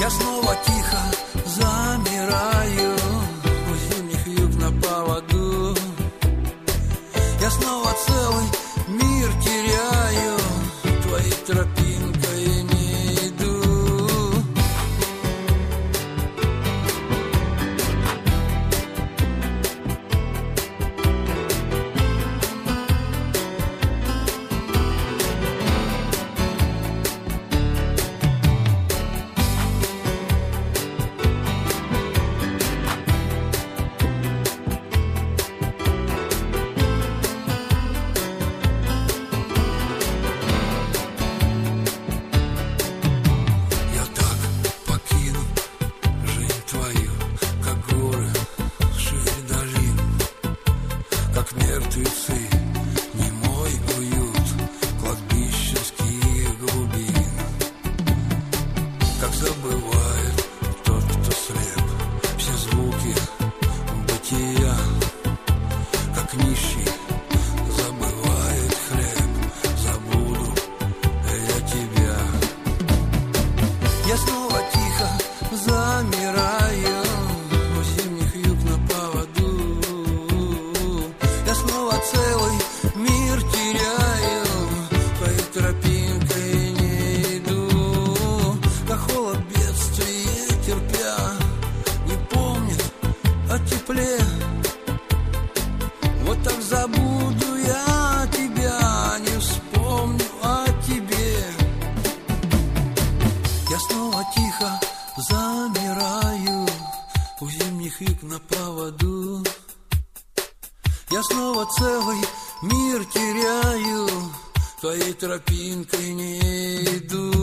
Я снова тихо замираю у зимних юг на поводу. Я снова целый мир теряю, твоей тропинкой не иду. Как мертвецы, не мой уют кладбищенских глубин. Как забывает тот, кто слеп, все звуки бытия. Как нищий забывает хлеб, забуду я тебя. Я снова тихо замираю у зимних юг на поводу. Я снова целый мир теряю, твоей тропинкой не иду. Как холод бедствия терпя, не помнит о тепле. Вот так забуду я тебя, не вспомню о тебе. Я снова тихо замираю у зимних юг на поводу. Я снова целый мир теряю, твоей тропинкой не иду.